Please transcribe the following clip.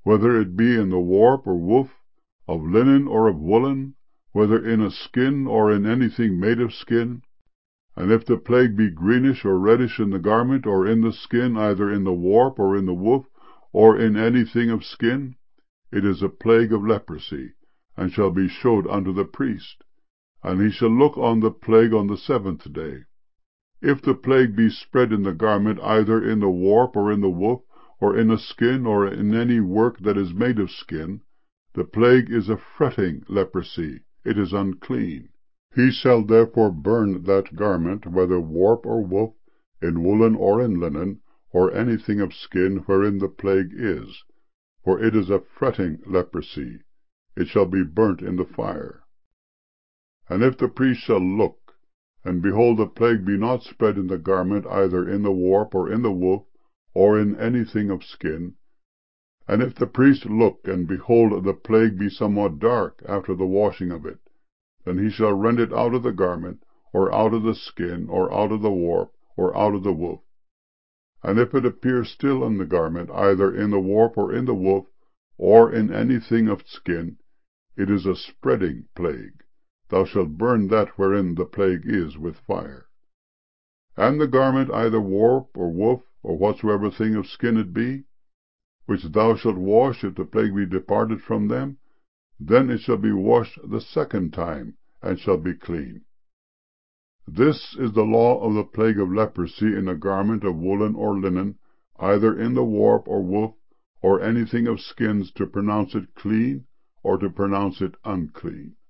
whether it be in the warp or woof, of linen or of woolen, whether in a skin or in anything made of skin. And if the plague be greenish or reddish in the garment or in the skin, either in the warp or in the woof, or in anything of skin, it is a plague of leprosy, and shall be shewed unto the priest, and he shall look on the plague on the 7th day. If the plague be spread in the garment, either in the warp or in the woof, or in a skin, or in any work that is made of skin, the plague is a fretting leprosy, it is unclean. He shall therefore burn that garment, whether warp or woof, in woolen or in linen, or anything of skin wherein the plague is, for it is a fretting leprosy, it shall be burnt in the fire. And if the priest shall look, and behold the plague be not spread in the garment, either in the warp or in the woof, or in anything of skin, and if the priest look, and behold the plague be somewhat dark after the washing of it, then he shall rend it out of the garment, or out of the skin, or out of the warp, or out of the woof. And if it appear still in the garment, either in the warp or in the woof, or in anything of skin, it is a spreading plague. Thou shalt burn that wherein the plague is with fire. And the garment, either warp or woof, or whatsoever thing of skin it be, which thou shalt wash if the plague be departed from them, then it shall be washed the 2nd time, and shall be clean. This is the law of the plague of leprosy in a garment of woolen or linen, either in the warp or woof, or anything of skins, to pronounce it clean, or to pronounce it unclean.